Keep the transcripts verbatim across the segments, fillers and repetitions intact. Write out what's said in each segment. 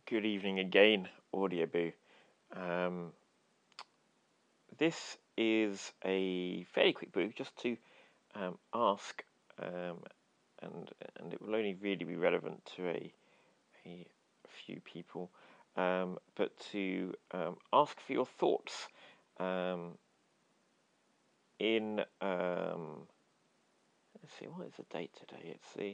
Good evening again, Audioboo. Um, this is a fairly quick boo, just to um, ask, um, and and it will only really be relevant to a a few people, um, but to um, ask for your thoughts um, in. Um, let's see, what is the date today? It's the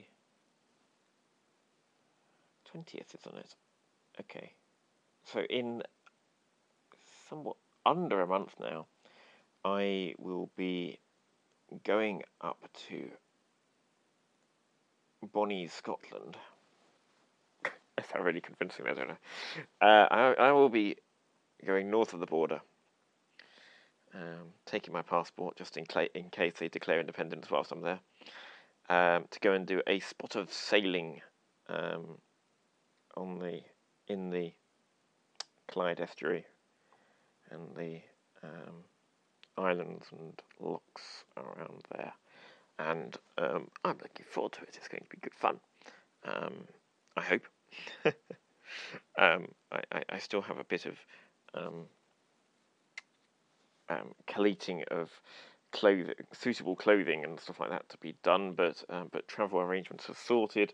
twentieth, isn't it? Okay, so in somewhat under a month now, I will be going up to Bonnie, Scotland. Is that really convincing? I don't know. Uh, I, I will be going north of the border, um, taking my passport just in, cl- in case they declare independence whilst I'm there, um, to go and do a spot of sailing um, on the in the Clyde estuary and the um, islands and lochs around there. And um, I'm looking forward to it. It's going to be good fun. Um, I hope. um, I, I, I still have a bit of um, um, collating of clothing, suitable clothing and stuff like that to be done, but um, but travel arrangements are sorted.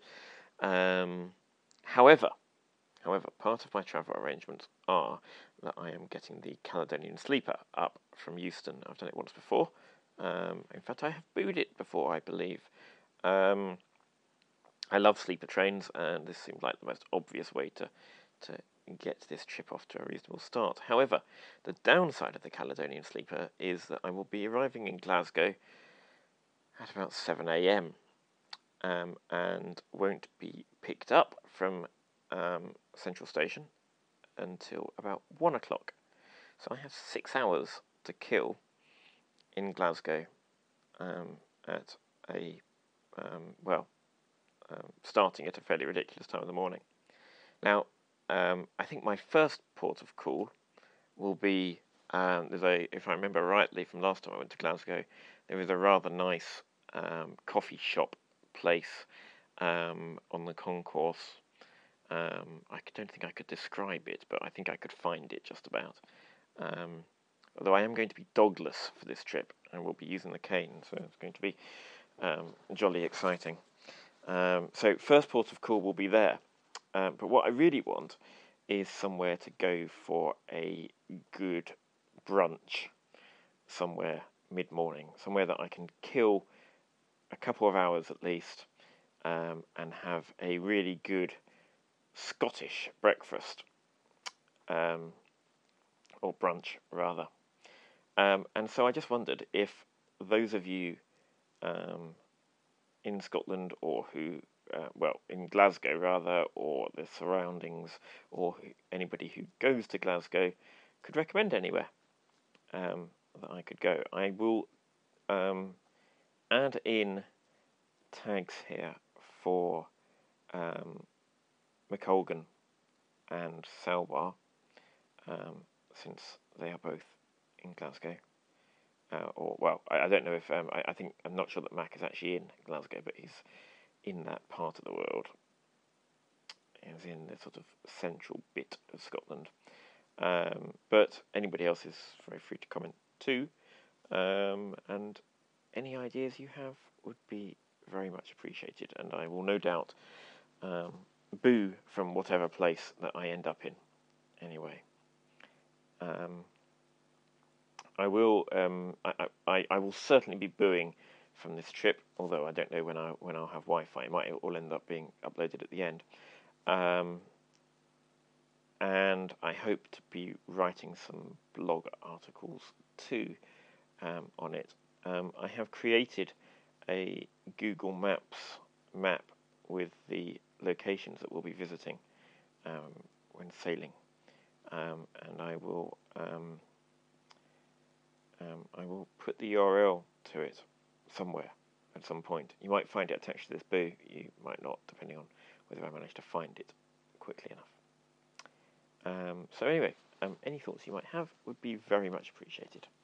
Um, however, however, part of my travel arrangements are that I am getting the Caledonian Sleeper up from Euston. I've done it once before. Um, in fact, I have booed it before, I believe. Um, I love sleeper trains, and this seemed like the most obvious way to to get this trip off to a reasonable start. However, the downside of the Caledonian Sleeper is that I will be arriving in Glasgow at about seven a.m. Um, and won't be picked up from um, Central Station until about one o'clock. So I have six hours to kill in Glasgow um, at a, um, well, um, starting at a fairly ridiculous time in the morning. Now, um, I think my first port of call will be, um, there's a, if I remember rightly from last time I went to Glasgow, there is a rather nice um, coffee shop place um, on the concourse. Um, I don't think I could describe it, but I think I could find it just about. Um, although I am going to be dogless for this trip, and will be using the cane, so it's going to be um, jolly exciting. Um, so first port of call will be there. Um, but what I really want is somewhere to go for a good brunch somewhere mid-morning, somewhere that I can kill a couple of hours at least um, and have a really good Scottish breakfast, um, or brunch rather. Um, and so I just wondered if those of you um, in Scotland or who Uh, well, in Glasgow rather, or the surroundings, or anybody who goes to Glasgow, could recommend anywhere um, that I could go. I will um, add in tags here for um, McColgan and Salwar, um, since they are both in Glasgow. Uh, or well, I, I don't know if um, I, I think I'm not sure that Mac is actually in Glasgow, but he's in that part of the world. Is in the sort of central bit of Scotland. Um, but anybody else is very free to comment too. Um, and any ideas you have would be very much appreciated. And I will no doubt um, boo from whatever place that I end up in. Anyway, um, I will. Um, I, I, I will certainly be booing from this trip. Although I don't know when I when I'll have Wi-Fi. It might all end up being uploaded at the end. Um, and I hope to be writing some blog articles too um, on it. Um, I have created a Google Maps map with the locations that we'll be visiting um, when sailing, um, and I will um, um, I will put the U R L to it somewhere at some point. You might find it attached to this boo. You might not, depending on whether I manage to find it quickly enough. Um, so anyway, um, any thoughts you might have would be very much appreciated.